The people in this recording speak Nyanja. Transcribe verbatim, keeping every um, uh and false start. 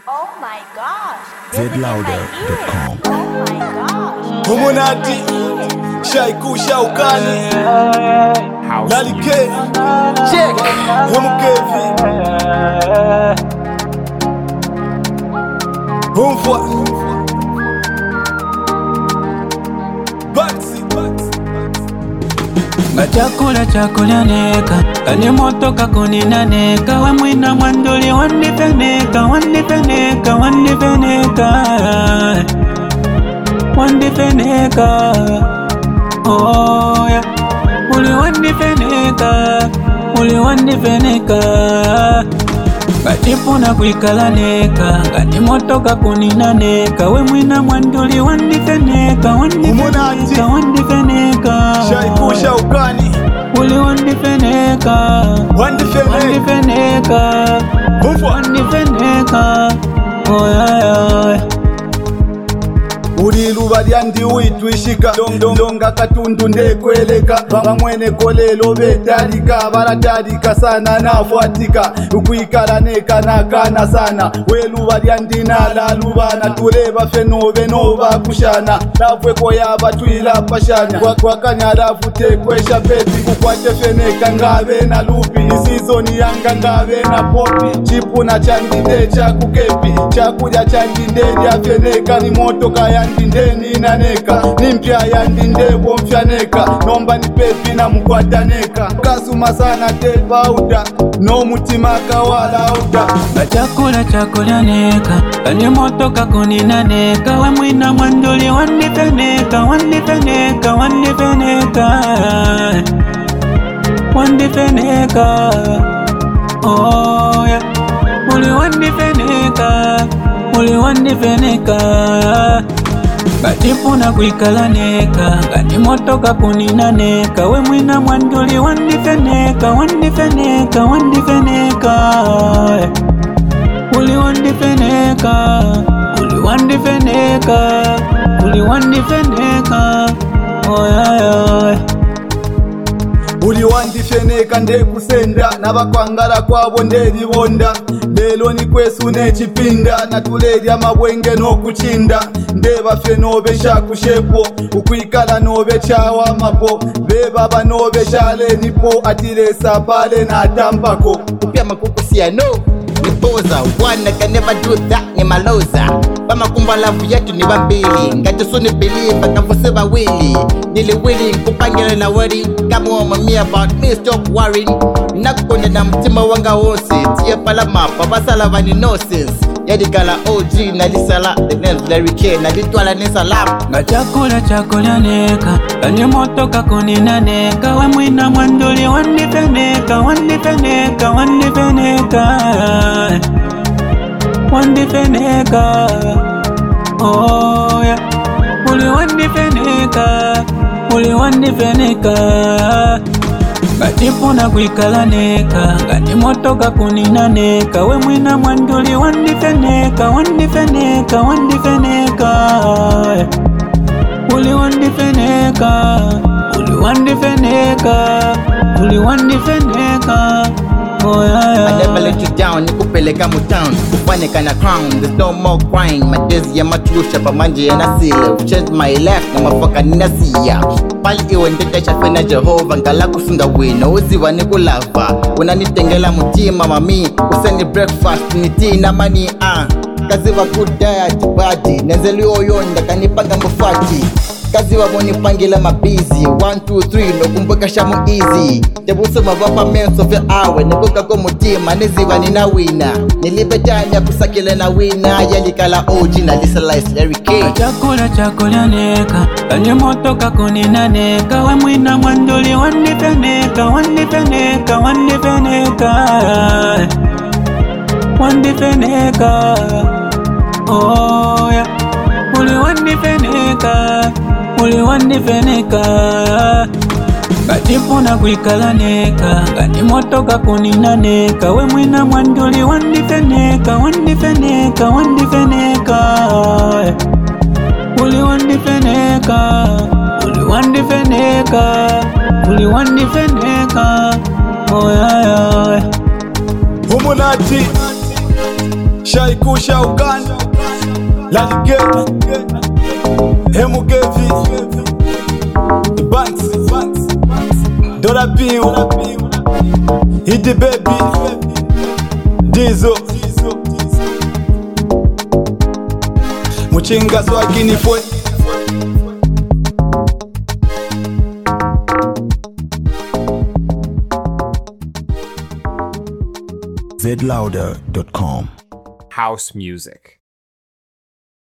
Oh my gosh. zed louder dot com. Oh my gosh. Humunati Shaiku Shaukani Nali K Check Humukevi Humfwa Baxi Chakula chakula neka kani moto kakunina neka we mwina mwanduli wandifeneka wandifeneka wandifeneka wandifeneka oh yeah uli wandifeneka uli wandifeneka batipuna kuikala neka kani moto kakunina neka we mwina mwanduli wandifeneka wandifeneka wandifeneka Shaiku Shaukani uli wandifeneka wandifeneka wandifeneka oh yeah, yeah. Uri luba lyandi uitwishika Donga katundu ndekweleka Bamwene kolelo betalika Baratalika sana nafuatika Ukuikala neka nakana sana We luba lyandi nala lubana Tuleba feno benova kushana Nafwe koya batuila pashanya Kwa kanyara fute kwesha pepi Kukwate feneka ngabe na lupi Isizoni yanga ngabe na popi Chipu na changinde cha kukepi Chakuja changinde ya feneka Ni moto kaya ndindeni naneka nimpya yandinde bomfyaneka nomba ni pepi na mukwataneka kasuma sana tebauda no mutima kawala uda chakula chakula neka kani moto kakunina neka we mwina mwanduli wandifeneka wandifeneka wandifeneka wandifeneka oh yeah uli wandifeneka uli wandifeneka batipuna kuikala neka kani moto kakunina neka we mwina mwanduli wandifeneka wandifeneka wandifeneka uli wandifeneka uli wandifeneka uli wandifeneka oh yeah, yeah. Uli wandifeneka ndekusenda Nabakwangala kwabo ndelibonda Lelo ni kwesu nechipinda Natulelya mabwenge nokuchinda Ndeba fe nobe shakushepo Ukuikala nobe chawa mapo Beba ba nobe shale nipo Atilesa pale na tampako Upia makukusia no Nipoza, one I can never do that ni maloza Bama kumba lavu yetu ni wambili Ngati suni believe akavuseba wili Nili willing kupangile na worry Come on me about me stop worrying Nakukonde na mtima wanga wonsi Tia pala mapa basala vani nonsense Yadikala O G na lisala The name's Larry K na ditwala ni salam Chakula chakula neka kani moto kakunina neka we mwina mwanduli wandifeneka wandifeneka wandifeneka wandifeneka oh yeah uli wandifeneka uli wandifeneka batipuna kuikala neka kani moto kakunina neka we mwina mwanduli wandifeneka wandifeneka wandifeneka uli wandifeneka uli wandifeneka uli wandifeneka oh yeah, yeah. I never let you down, nikupeleka mu town Kufane kana crown, there's no more crying Madezi ya matusha pamanje ya nasile Change my life na mafaka ninasiya Pali iwe ndetesha fena Jehova Ngala kusunga wino, uziwa nikulava Unanitengela mutima mami Useni breakfast, niti na mani ah Kaziwa good diet, body Nenzeli oyonda, kanipanga mufati Kaziwa moni pangila mabizi one, two, three, no kumbuka shamu easy Tebuso mabapa menso fe awe Nikuka kumutima, niziwa nina wina Nilibetanya kusakile na wina Yalikala O G na lisalize Larry K Chakula chakula neka kani moto kakunina neka we mwina mwanduli wandifeneka wandifeneka wandifeneka wandifeneka oh yeah uli wandifeneka uli wandifeneka batipuna kuikala neka kani moto kakunina neka we mwina mwanduli wandifeneka wandifeneka wandifeneka uli wandifeneka uli wandifeneka uli wandifeneka oh yeah, yeah. Humunati Shaikusha Uganda Lalige Hemugevi Banks Dora Biu Hidi Baby Dizo Muchinga swagini fwe zlouder dot com. House music.